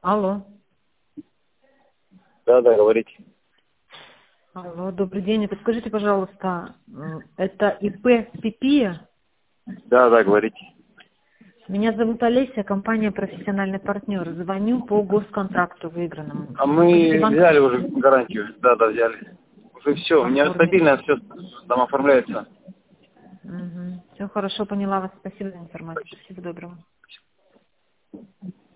Алло. Да, говорите. Алло, добрый день. Подскажите, пожалуйста, это ИП Пипия? Да, говорите. Меня зовут Олеся, компания «Профессиональный партнер». Звоню по госконтракту выигранному. А мы взяли уже гарантию. Да, взяли. Уже все. У меня Оформили. стабильно все там оформляется. Все хорошо, поняла вас. Спасибо за информацию. Всего доброго.